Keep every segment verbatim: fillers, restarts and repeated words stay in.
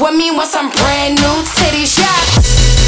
with me want some brand new titties, yeah.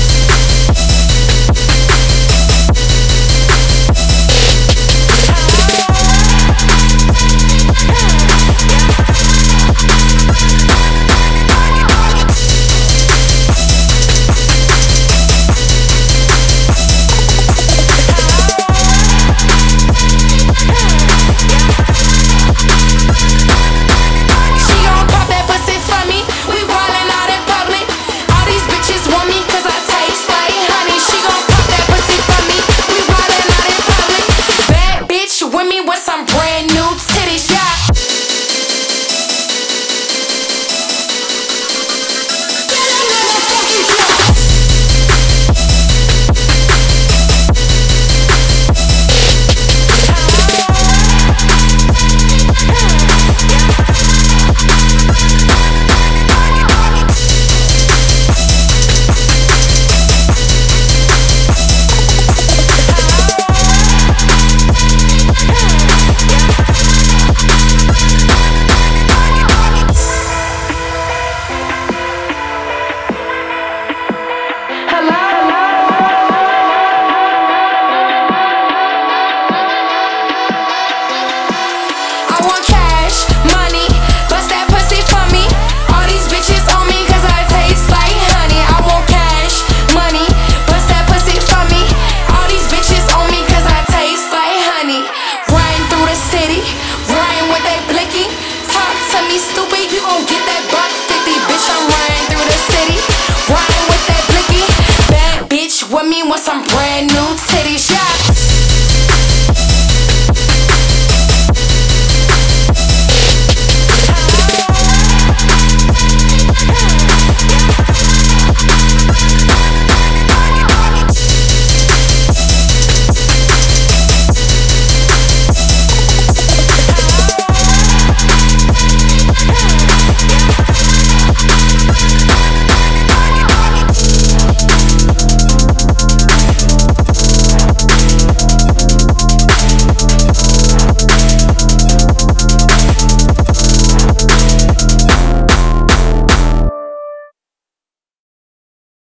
I want cash, money, bust that pussy for me. All these bitches on me cause I taste like honey. I want cash, money, bust that pussy for me. All these bitches on me cause I taste like honey. Riding through the city, riding with that blicky. Talk to me stupid, you gon' get that buck fifty. Bitch, I'm riding through the city, riding with that blicky. Bad bitch with me want some brand new